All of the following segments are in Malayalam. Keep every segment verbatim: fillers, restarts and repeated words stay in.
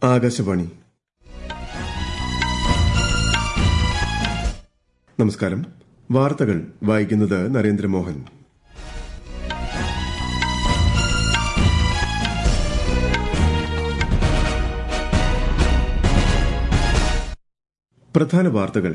ആകാശവാണി. നമസ്കാരം. വാർത്തകൾ വായിക്കുന്നത് നരേന്ദ്രമോഹൻ. പ്രധാന വാർത്തകൾ.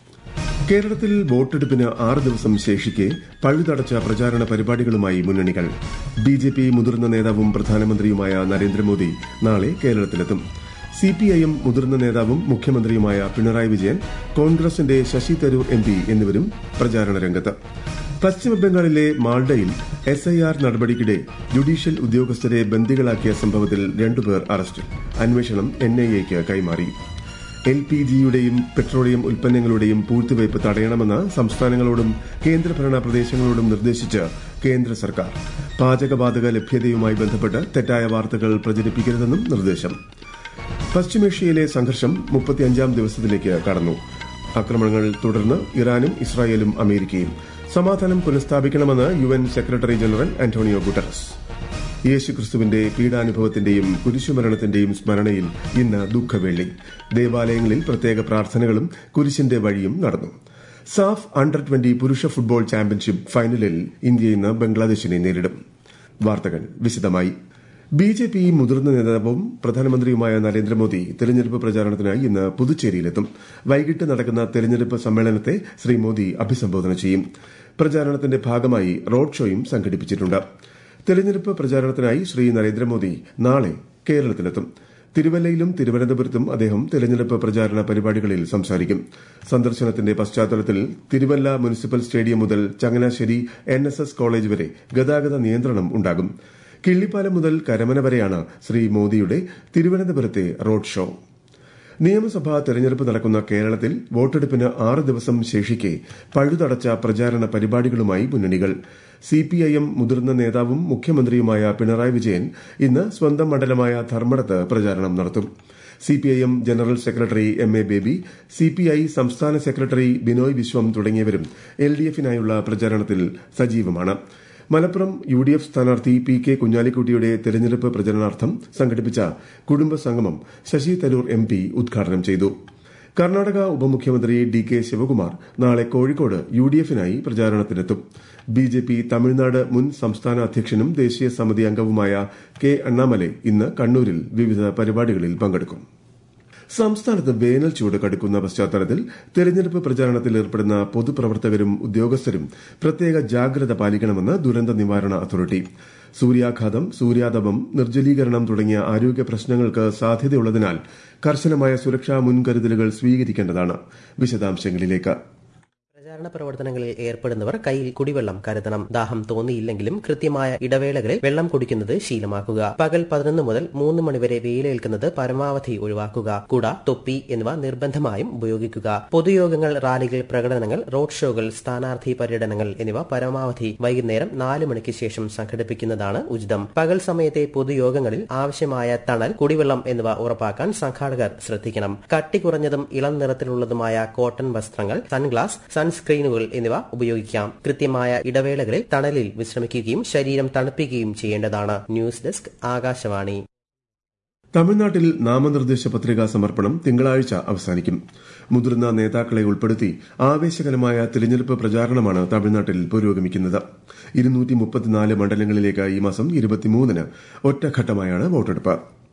കേരളത്തിൽ വോട്ടെടുപ്പിന് ആറ് ദിവസം ശേഷിക്കെ പഴുതടച്ച പ്രചാരണ പരിപാടികളുമായി മുന്നണികൾ. ബിജെപി മുതിർന്ന നേതാവും പ്രധാനമന്ത്രിയുമായ നരേന്ദ്രമോദി നാളെ കേരളത്തിലെത്തും. സിപിഐഎം മുതിർന്ന നേതാവും മുഖ്യമന്ത്രിയുമായ പിണറായി വിജയൻ, കോൺഗ്രസിന്റെ ശശി തരൂർ എം പി എന്നിവരും പ്രചാരണ രംഗത്ത്. പശ്ചിമബംഗാളിലെ മാൾഡയിൽ എസ് ഐ ആർ നടപടിക്കിടെ ജുഡീഷ്യൽ ഉദ്യോഗസ്ഥരെ ബന്ദികളാക്കിയ സംഭവത്തിൽ രണ്ടുപേർ അറസ്റ്റിൽ. അന്വേഷണം എൻ ഐ എക്ക് കൈമാറി. എൽ പി ജിയുടെയും പെട്രോളിയം ഉൽപ്പന്നങ്ങളുടെയും പൂഴ്ത്തിവയ്പ് തടയണമെന്ന് സംസ്ഥാനങ്ങളോടും കേന്ദ്രഭരണ പ്രദേശങ്ങളോടും നിർദ്ദേശിച്ച് കേന്ദ്ര സർക്കാർ. പാചകവാതക ലഭ്യതയുമായി ബന്ധപ്പെട്ട് തെറ്റായ വാർത്തകൾ പ്രചരിപ്പിക്കരുതെന്നും നിർദ്ദേശം. പശ്ചിമേഷ്യയിലെ സംഘർഷം മുപ്പത്തിയഞ്ചാം ദിവസത്തിലേക്ക് കടന്നു. ആക്രമണങ്ങൾ തുടർന്ന് ഇറാനും ഇസ്രായേലും അമേരിക്കയും. സമാധാനം പുനഃസ്ഥാപിക്കണമെന്ന് U N secretary general Antonio Guterres. യേശുക്രിസ്തുവിന്റെ പീഡാനുഭവത്തിന്റെയും കുരിശുമരണത്തിന്റെയും സ്മരണയിൽ ഇന്ന് ദുഃഖവെള്ളി. ദേവാലയങ്ങളിൽ പ്രത്യേക പ്രാർത്ഥനകളും കുരിശിന്റെ വഴിയും നടന്നു. സാഫ് അണ്ടർ ട്വന്റി പുരുഷ ഫുട്ബോൾ ചാമ്പ്യൻഷിപ്പ് ഫൈനലിൽ ഇന്ത്യ ഇന്ന് ബംഗ്ലാദേശിനെ നേരിടും. വാർത്തകൾ വിശദമായി. ബിജെപി മുതിർന്ന നേതാവും പ്രധാനമന്ത്രിയുമായ നരേന്ദ്രമോദി തെരഞ്ഞെടുപ്പ് പ്രചാരണത്തിനായി ഇന്ന് പുതുച്ചേരിയിലെത്തും. വൈകിട്ട് നടക്കുന്ന തെരഞ്ഞെടുപ്പ് സമ്മേളനത്തെ ശ്രീ മോദി അഭിസംബോധന ചെയ്യും. പ്രചാരണത്തിന്റെ ഭാഗമായി റോഡ് ഷോയും സംഘടിപ്പിച്ചിട്ടുണ്ട്. തെരഞ്ഞെടുപ്പ് പ്രചാരണത്തിനായി ശ്രീ നരേന്ദ്രമോദി നാളെ കേരളത്തിലെത്തും. തിരുവല്ലയിലും തിരുവനന്തപുരത്തും അദ്ദേഹം തെരഞ്ഞെടുപ്പ് പ്രചാരണ പരിപാടികളിൽ സംസാരിക്കും. സന്ദർശനത്തിന്റെ പശ്ചാത്തലത്തിൽ തിരുവല്ല മുനിസിപ്പൽ സ്റ്റേഡിയം മുതൽ Changanassery N S S college വരെ ഗതാഗത നിയന്ത്രണം ഉണ്ടാകും. കിള്ളിപ്പാലം മുതൽ കരമന വരെയാണ് ശ്രീ മോദിയുടെ തിരുവനന്തപുരത്തെ റോഡ് ഷോ. നിയമസഭാ തെരഞ്ഞെടുപ്പ് നടക്കുന്ന കേരളത്തിൽ വോട്ടെടുപ്പിന് ആറ് ദിവസം ശേഷിക്കെ പഴുതടച്ച പ്രചാരണ പരിപാടികളുമായി മുന്നണികൾ. സിപിഐഎം മുതിർന്ന നേതാവും മുഖ്യമന്ത്രിയുമായ പിണറായി വിജയൻ ഇന്ന് സ്വന്തം മണ്ഡലമായ ധർമ്മടത്ത് പ്രചാരണം നടത്തും. CPIM general secretary M A Baby, CPI സംസ്ഥാന സെക്രട്ടറി ബിനോയ് വിശ്വം തുടങ്ങിയവരും എൽ ഡി എഫിനായുള്ള പ്രചാരണത്തിൽ സജീവമാണ്. മലപ്പുറം യു ഡി എഫ് സ്ഥാനാർത്ഥി പി കെ കുഞ്ഞാലിക്കുട്ടിയുടെ തെരഞ്ഞെടുപ്പ് പ്രചരണാർത്ഥം സംഘടിപ്പിച്ച കുടുംബ സംഗമം ശശി തരൂർ എം പി ഉദ്ഘാടനം ചെയ്തു. കർണാടക ഉപമുഖ്യമന്ത്രി ഡി കെ ശിവകുമാർ നാളെ കോഴിക്കോട് യു ഡി എഫിനായി പ്രചാരണത്തിനെത്തും. ബിജെപി തമിഴ്നാട് മുൻ സംസ്ഥാന അധ്യക്ഷനും ദേശീയ സമിതി അംഗവുമായ കെ അണ്ണാമലൈ ഇന്ന് കണ്ണൂരിൽ വിവിധ പരിപാടികളിൽ പങ്കെടുക്കും. സംസ്ഥാനത്ത് വേനൽ ചൂട് കടുക്കുന്ന പശ്ചാത്തലത്തിൽ തെരഞ്ഞെടുപ്പ് പ്രചാരണത്തിൽ ഏർപ്പെടുന്ന പൊതുപ്രവർത്തകരും ഉദ്യോഗസ്ഥരും പ്രത്യേക ജാഗ്രത പാലിക്കണമെന്ന് ദുരന്ത നിവാരണ അതോറിറ്റി. സൂര്യാഘാതം, സൂര്യാതപം, നിർജ്ജലീകരണം തുടങ്ങിയ ആരോഗ്യ പ്രശ്നങ്ങൾക്ക് സാധ്യതയുള്ളതിനാൽ കർശനമായ സുരക്ഷാ മുൻകരുതലുകൾ സ്വീകരിക്കേണ്ടതാണ്. വിശദാംശങ്ങളിലേക്ക്. പ്രചാരണ പ്രവർത്തനങ്ങളിൽ ഏർപ്പെടുന്നവർ കയ്യിൽ കുടിവെള്ളം കരുതണം. ദാഹം തോന്നിയില്ലെങ്കിലും കൃത്യമായ ഇടവേളകളിൽ വെള്ളം കുടിക്കുന്നത് ശീലമാക്കുക. പകൽ പതിനൊന്ന് മുതൽ മൂന്ന് മണിവരെ വെയിലേൽക്കുന്നത് പരമാവധി ഒഴിവാക്കുക. കുട, തൊപ്പി എന്നിവ നിർബന്ധമായും ഉപയോഗിക്കുക. പൊതുയോഗങ്ങൾ, റാലികൾ, പ്രകടനങ്ങൾ, റോഡ് ഷോകൾ, സ്ഥാനാർത്ഥി പര്യടനങ്ങൾ എന്നിവ പരമാവധി വൈകുന്നേരം നാല് മണിക്ക് ശേഷം സംഘടിപ്പിക്കുന്നതാണ് ഉചിതം. പകൽ സമയത്തെ പൊതുയോഗങ്ങളിൽ ആവശ്യമായ തണൽ, കുടിവെള്ളം എന്നിവ ഉറപ്പാക്കാൻ സംഘാടകർ ശ്രദ്ധിക്കണം. കട്ടി കുറഞ്ഞതും ഇളം നിറത്തിലുള്ളതുമായ കോട്ടൺ വസ്ത്രങ്ങൾ, സൺഗ്ലാസ്, സൺസ്ക്രീനുകൾ എന്നിവ ഉപയോഗിക്കാം. കൃത്യമായ ഇടവേളകളിൽ തണലിൽ വിശ്രമിക്കുകയും ശരീരം തണുപ്പിക്കുകയും ചെയ്യേണ്ടതാണ്. News desk, Akashvani. തമിഴ്നാട്ടിൽ നാമനിർദ്ദേശ പത്രികാ സമർപ്പണം തിങ്കളാഴ്ച അവസാനിക്കും. മുതിർന്ന നേതാക്കളെ ഉൾപ്പെടുത്തി ആവേശകരമായ തിരഞ്ഞെടുപ്പ് പ്രചാരണമാണ് തമിഴ്നാട്ടിൽ പുരോഗമിക്കുന്നത്. ഇരുന്നൂറ്റി മുപ്പത്തിനാല് മണ്ഡലങ്ങളിലേക്ക് ഈ മാസം ഇരുപത്തിമൂന്നിന് ഒറ്റഘട്ടമായാണ് വോട്ടെടുപ്പ്.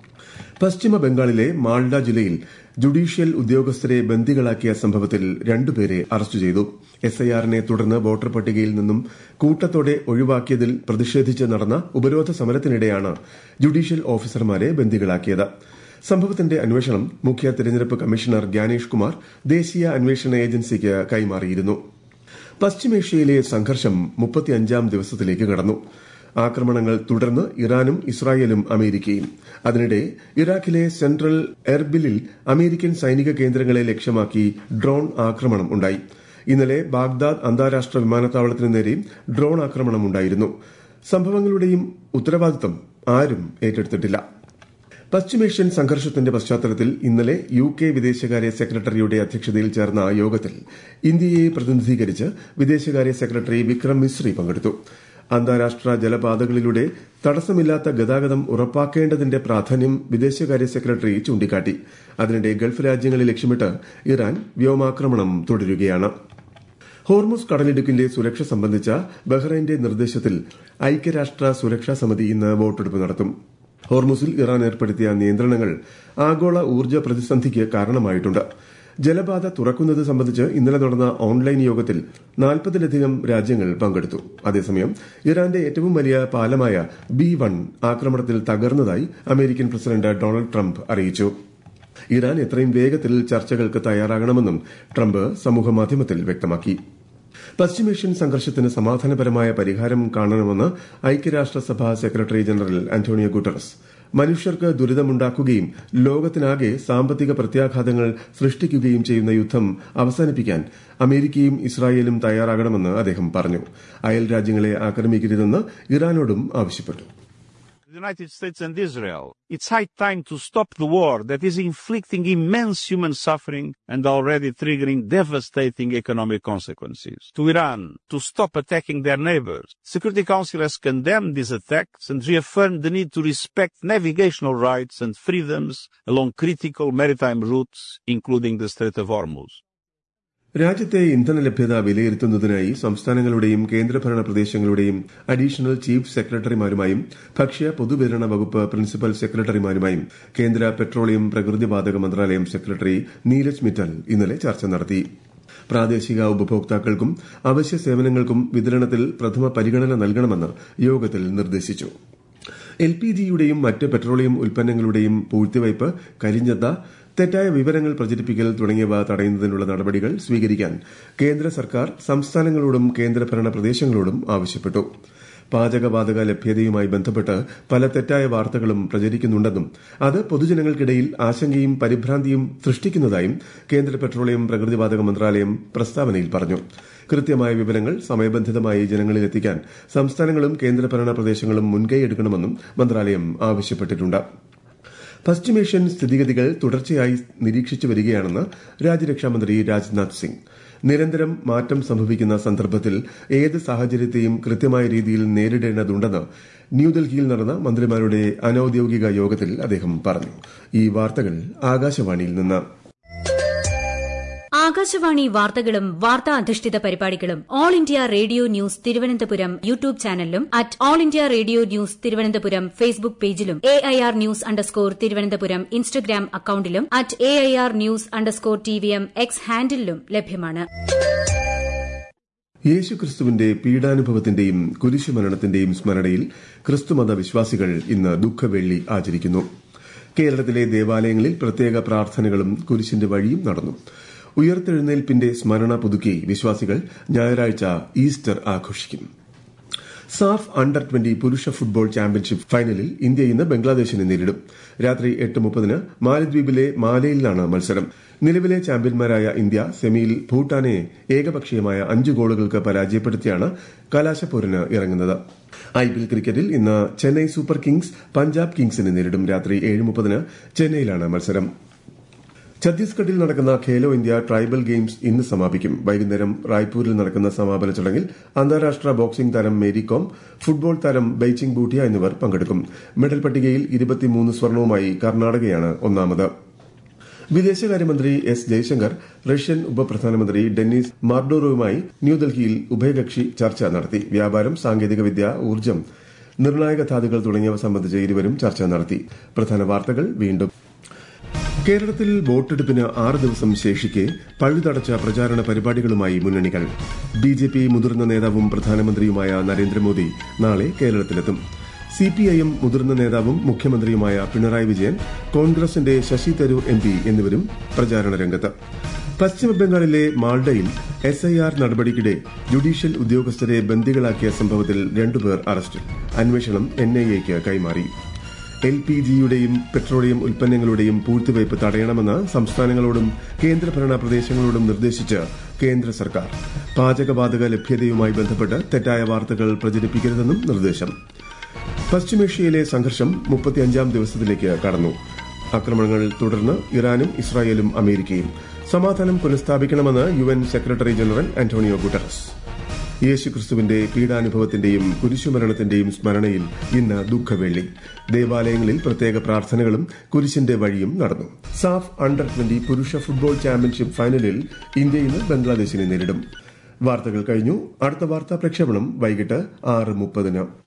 പശ്ചിമ ബംഗാളിലെ മാൾഡ ജില്ലയിൽ ജുഡീഷ്യൽ ഉദ്യോഗസ്ഥരെ ബന്ദികളാക്കിയ സംഭവത്തിൽ രണ്ടുപേരെ അറസ്റ്റ് ചെയ്തു. എസ് ഐ ആറിനെ തുടർന്ന് വോട്ടർ പട്ടികയിൽ നിന്നും കൂട്ടത്തോടെ ഒഴിവാക്കിയതിൽ പ്രതിഷേധിച്ച് നടന്ന ഉപരോധ സമരത്തിനിടെയാണ് ജുഡീഷ്യൽ ഓഫീസർമാരെ ബന്ദികളാക്കിയത്. സംഭവത്തിന്റെ അന്വേഷണം മുഖ്യ തെരഞ്ഞെടുപ്പ് കമ്മീഷണർ ഗ്യാനേഷ് കുമാർ ദേശീയ അന്വേഷണ ഏജൻസിക്ക് കൈമാറിയിരുന്നു. പശ്ചിമേഷ്യയിലെ സംഘർഷം മുപ്പത്തിയഞ്ചാം ദിവസത്തിലേക്ക് കടന്നു. ആക്രമണങ്ങൾ തുടർന്ന് ഇറാനും ഇസ്രായേലും അമേരിക്കയും. അതിനിടെ ഇറാഖിലെ സെൻട്രൽ എർബിലിൽ അമേരിക്കൻ സൈനിക കേന്ദ്രങ്ങളെ ലക്ഷ്യമാക്കി ഡ്രോൺ ആക്രമണം ഉണ്ടായി. ഇന്നലെ ബാഗ്ദാദ് അന്താരാഷ്ട്ര വിമാനത്താവളത്തിനു നേരെയും ഡ്രോൺ ആക്രമണം ഉണ്ടായിരുന്നു. സംഭവങ്ങളുടെയും ഉത്തരവാദിത്തം ആരും ഏറ്റെടുത്തിട്ടില്ല. പശ്ചിമേഷ്യൻ സംഘർഷത്തിന്റെ പശ്ചാത്തലത്തിൽ ഇന്നലെ യു കെ വിദേശകാര്യ സെക്രട്ടറിയുടെ അധ്യക്ഷതയിൽ ചേർന്ന യോഗത്തിൽ ഇന്ത്യയെ പ്രതിനിധീകരിച്ച് വിദേശകാര്യ സെക്രട്ടറി വിക്രം മിസ്രി പങ്കെടുത്തു. അന്താരാഷ്ട്ര ജലപാതകളിലൂടെ തടസ്സമില്ലാത്ത ഗതാഗതം ഉറപ്പാക്കേണ്ടതിന്റെ പ്രാധാന്യം വിദേശകാര്യ സെക്രട്ടറി ചൂണ്ടിക്കാട്ടി. അതിനിടെ ഗൾഫ് രാജ്യങ്ങളെ ലക്ഷ്യമിട്ട് ഇറാൻ വ്യോമാക്രമണം തുടരുകയാണ്. ഹോർമുസ് കടലിടുക്കിന്റെ സുരക്ഷ സംബന്ധിച്ച ബഹ്റൈന്റെ നിർദ്ദേശത്തിൽ ഐക്യരാഷ്ട്ര സുരക്ഷാ സമിതി ഇന്ന് വോട്ടെടുപ്പ് നടത്തും. ഹോർമുസിൽ ഇറാൻ ഏർപ്പെടുത്തിയ നിയന്ത്രണങ്ങൾ ആഗോള ഊർജ്ജ പ്രതിസന്ധിക്ക് കാരണമായിട്ടുണ്ട്. ജലപാത തുറക്കുന്നത് സംബന്ധിച്ച് ഇന്നലെ നടന്ന ഓൺലൈൻ യോഗത്തിൽ നാൽപ്പതിലധികം രാജ്യങ്ങൾ പങ്കെടുത്തു. അതേസമയം ഇറാന്റെ ഏറ്റവും വലിയ പാലമായ ബി വൺ ആക്രമണത്തിൽ തകർന്നതായി അമേരിക്കൻ പ്രസിഡന്റ് ഡൊണാൾഡ് ട്രംപ് അറിയിച്ചു. ഇറാൻ എത്രയും വേഗത്തിൽ ചർച്ചകൾക്ക് തയ്യാറാകണമെന്നും ട്രംപ് സമൂഹമാധ്യമത്തിൽ വ്യക്തമാക്കി. പശ്ചിമേഷ്യൻ സംഘർഷത്തിന് സമാധാനപരമായ പരിഹാരം കാണണമെന്ന് ഐക്യരാഷ്ട്രസഭ സെക്രട്ടറി ജനറൽ അന്റോണിയോ ഗുട്ടറസ്. മനുഷ്യർക്ക് ദുരിതമുണ്ടാക്കുകയും ലോകത്തിനാകെ സാമ്പത്തിക പ്രത്യാഘാതങ്ങൾ സൃഷ്ടിക്കുകയും ചെയ്യുന്ന യുദ്ധം അവസാനിപ്പിക്കാൻ അമേരിക്കയും ഇസ്രായേലും തയ്യാറാകണമെന്ന് അദ്ദേഹം പറഞ്ഞു. അയൽ രാജ്യങ്ങളെ ആക്രമിക്കരുതെന്ന് ഇറാനോടും ആവശ്യപ്പെട്ടു. The United States and Israel, it's high time to stop the war that is inflicting immense human suffering and already triggering devastating economic consequences. To Iran, to stop attacking their neighbors. Security Council has condemned these attacks and reaffirmed the need to respect navigational rights and freedoms along critical maritime routes, including the Strait of Hormuz. രാജ്യത്തെ ഇന്ധന ലഭ്യത വിലയിരുത്തുന്നതിനായി സംസ്ഥാനങ്ങളുടെയും കേന്ദ്രഭരണ പ്രദേശങ്ങളുടെയും അഡീഷണൽ ചീഫ് സെക്രട്ടറിമാരുമായും ഭക്ഷ്യ പൊതുവിതരണ വകുപ്പ് പ്രിൻസിപ്പൽ സെക്രട്ടറിമാരുമായും കേന്ദ്ര പെട്രോളിയം പ്രകൃതിവാതക മന്ത്രാലയം സെക്രട്ടറി നീരജ് മിറ്റൽ ഇന്നലെ ചർച്ച നടത്തി. പ്രാദേശിക ഉപഭോക്താക്കൾക്കും അവശ്യ സേവനങ്ങൾക്കും വിതരണത്തിൽ പ്രഥമ പരിഗണന നൽകണമെന്ന് യോഗത്തിൽ നിർദ്ദേശിച്ചു. എൽ പി ജിയുടെയും മറ്റ് പെട്രോളിയം ഉൽപ്പന്നങ്ങളുടെയും പൂഴ്ത്തിവയ്പ്, കരിഞ്ചന്ത, തെറ്റായ വിവരങ്ങൾ പ്രചരിപ്പിക്കൽ തുടങ്ങിയവ തടയുന്നതിനുള്ള നടപടികൾ സ്വീകരിക്കാൻ കേന്ദ്ര സർക്കാർ സംസ്ഥാനങ്ങളോടും കേന്ദ്രഭരണ പ്രദേശങ്ങളോടും ആവശ്യപ്പെട്ടു. പാചകവാതക ലഭ്യതയുമായി ബന്ധപ്പെട്ട് പല തെറ്റായ വാർത്തകളും പ്രചരിക്കുന്നുണ്ടെന്നും അത് പൊതുജനങ്ങൾക്കിടയിൽ ആശങ്കയും പരിഭ്രാന്തിയും സൃഷ്ടിക്കുന്നതായും കേന്ദ്ര പെട്രോളിയം പ്രകൃതിവാതക മന്ത്രാലയം പ്രസ്താവനയിൽ പറഞ്ഞു. കൃത്യമായ വിവരങ്ങൾ സമയബന്ധിതമായി ജനങ്ങളിലെത്തിക്കാൻ സംസ്ഥാനങ്ങളും കേന്ദ്രഭരണ പ്രദേശങ്ങളും മുൻകൈയെടുക്കണമെന്നും മന്ത്രാലയം ആവശ്യപ്പെട്ടിട്ടുണ്ട്. പശ്ചിമേഷ്യൻ സ്ഥിതിഗതികൾ തുടർച്ചയായി നിരീക്ഷിച്ചു വരികയാണെന്ന് രാജ്യരക്ഷാമന്ത്രി രാജ്നാഥ് സിംഗ്. നിരന്തരം മാറ്റം സംഭവിക്കുന്ന സന്ദർഭത്തിൽ ഏത് സാഹചര്യത്തെയും കൃത്യമായ രീതിയിൽ നേരിടേണ്ടതുണ്ടെന്ന് ന്യൂഡൽഹിയിൽ നടന്ന മന്ത്രിമാരുടെ അനൌദ്യോഗിക യോഗത്തിൽ അദ്ദേഹം പറഞ്ഞു. ഈ വാർത്തകൾ ആകാശവാണിയിൽ നിന്ന്. ആകാശവാണി വാർത്തകളും വാർത്താ അധിഷ്ഠിത പരിപാടികളും all India radio news Thiruvananthapuram YouTube ചാനലിലും at all India radio news Thiruvananthapuram Facebook പേജിലും A I R news underscore Thiruvananthapuram Instagram അക്കൌണ്ടിലും at A I R news underscore T V M X ഹാൻഡിലും ലഭ്യമാണ്. യേശുക്രിസ്തുവിന്റെ പീഡാനുഭവത്തിന്റെയും കുരിശുമരണത്തിന്റെയും സ്മരണയിൽ ക്രിസ്തുമത വിശ്വാസികൾ ഇന്ന് ദുഃഖവെള്ളി ആചരിക്കുന്നു. കേരളത്തിലെ ദേവാലയങ്ങളിൽ പ്രത്യേക പ്രാർത്ഥനകളും കുരിശിന്റെ വഴിയും നടന്നു. ഉയർത്തെഴുന്നേൽപ്പിന്റെ സ്മരണ പുതുക്കി വിശ്വാസികൾ ഞായറാഴ്ച ഈസ്റ്റർ ആഘോഷിക്കും. സാഫ് അണ്ടർ ട്വന്റി പുരുഷ ഫുട്ബോൾ ചാമ്പ്യൻഷിപ്പ് ഫൈനലിൽ ഇന്ത്യ ഇന്ന് ബംഗ്ലാദേശിനെ നേരിടും. രാത്രി എട്ട് മുപ്പതിന് മാലദ്വീപിലെ മാലേയിലാണ് മത്സരം. നിലവിലെ ചാമ്പ്യന്മാരായ ഇന്ത്യ സെമിയിൽ ഭൂട്ടാനെ ഏകപക്ഷീയമായ അഞ്ച് ഗോളുകൾക്ക് പരാജയപ്പെടുത്തിയാണ് കലാശപ്പോരിന് ഇറങ്ങുന്നത്. ഐപിഎൽ ക്രിക്കറ്റിൽ ഇന്ന് ചെന്നൈ സൂപ്പർ കിങ്സ് പഞ്ചാബ് കിങ്സിനെ നേരിടും. രാത്രി ഏഴ് മുപ്പതിന് ചെന്നൈയിലാണ് മത്സരം. ഛത്തീസ്ഗഡിൽ നടക്കുന്ന ഖേലോ ഇന്ത്യ ട്രൈബൽ ഗെയിംസ് ഇന്ന് സമാപിക്കും. വൈകുന്നേരം റായ്പൂരിൽ നടക്കുന്ന സമാപന ചടങ്ങിൽ അന്താരാഷ്ട്ര ബോക്സിംഗ് താരം മേരികോം, ഫുട്ബോൾ താരം ബെയ്ച്ചിംഗ് ബൂട്ടിയ എന്നിവർ പങ്കെടുക്കും. മെഡൽ പട്ടികയിൽ ഇരുപത്തിമൂന്ന് സ്വർണവുമായി കർണാടകയാണ് ഒന്നാമത്. വിദേശകാര്യമന്ത്രി എസ് ജയശങ്കർ റഷ്യൻ ഉപപ്രധാനമന്ത്രി ഡെന്നിസ് മാർഡോറോവുമായി ന്യൂഡൽഹിയിൽ ഉഭയകക്ഷി ചർച്ച നടത്തി. വ്യാപാരം, സാങ്കേതികവിദ്യ, ഊർജ്ജം, നിർണായക ധാതുക്കൾ തുടങ്ങിയവ സംബന്ധിച്ച് ഇരുവരും ചർച്ച നടത്തി. പ്രധാന വാർത്തകൾ വീണ്ടും. കേരളത്തിൽ വോട്ടെടുപ്പിന് ആറ് ദിവസം ശേഷിക്കെ പഴുതടച്ച പ്രചാരണ പരിപാടികളുമായി മുന്നണികൾ. ബിജെപി മുതിർന്ന നേതാവും പ്രധാനമന്ത്രിയുമായ നരേന്ദ്രമോദി നാളെ കേരളത്തിലെത്തും. സിപിഐഎം മുതിർന്ന നേതാവും മുഖ്യമന്ത്രിയുമായ പിണറായി വിജയൻ, കോൺഗ്രസിന്റെ ശശി തരൂർ എം പി എന്നിവരും പ്രചാരണ രംഗത്ത്. പശ്ചിമബംഗാളിലെ മാൾഡയിൽ എസ് ഐ ആർ നടപടിക്കിടെ ജുഡീഷ്യൽ ഉദ്യോഗസ്ഥരെ ബന്ദികളാക്കിയ സംഭവത്തിൽ രണ്ടുപേർ അറസ്റ്റിൽ. അന്വേഷണം എൻ ഐ എക്ക് കൈമാറി. എൽ പി ജിയുടെയും പെട്രോളിയം ഉൽപ്പന്നങ്ങളുടെയും പൂഴ്ത്തിവയ്പ് തടയണമെന്ന് സംസ്ഥാനങ്ങളോടും കേന്ദ്രഭരണ പ്രദേശങ്ങളോടും നിർദ്ദേശിച്ച് കേന്ദ്ര സർക്കാർ. പാചകവാതക ലഭ്യതയുമായി ബന്ധപ്പെട്ട് തെറ്റായ വാർത്തകൾ പ്രചരിപ്പിക്കരുതെന്നും നിർദ്ദേശം. പശ്ചിമേഷ്യയിലെ സംഘർഷം മുപ്പത്തിയഞ്ചാം ദിവസത്തിലേക്ക് കടന്നു. ആക്രമണങ്ങൾ തുടർന്ന് ഇറാനും ഇസ്രായേലും അമേരിക്കയും. സമാധാനം പുനഃസ്ഥാപിക്കണമെന്ന് U N secretary general Antonio Guterres. യേശുക്രിസ്തുവിന്റെ പീഡാനുഭവത്തിന്റെയും കുരിശുമരണത്തിന്റെയും സ്മരണയിൽ ഇന്ന് ദുഃഖവെള്ളി. ദേവാലയങ്ങളിൽ പ്രത്യേക പ്രാർത്ഥനകളും കുരിശിന്റെ വഴിയും നടന്നു. സാഫ് അണ്ടർ ട്വന്റി പുരുഷ ഫുട്ബോൾ ചാമ്പ്യൻഷിപ്പ് ഫൈനലിൽ ഇന്ത്യ ഇന്ന് ബംഗ്ലാദേശിനെ നേരിടും. വാർത്തകൾ കഴിഞ്ഞു. അടുത്ത വാർത്താ പ്രക്ഷേപണം വൈകിട്ട് ആറ് മുപ്പതിന്.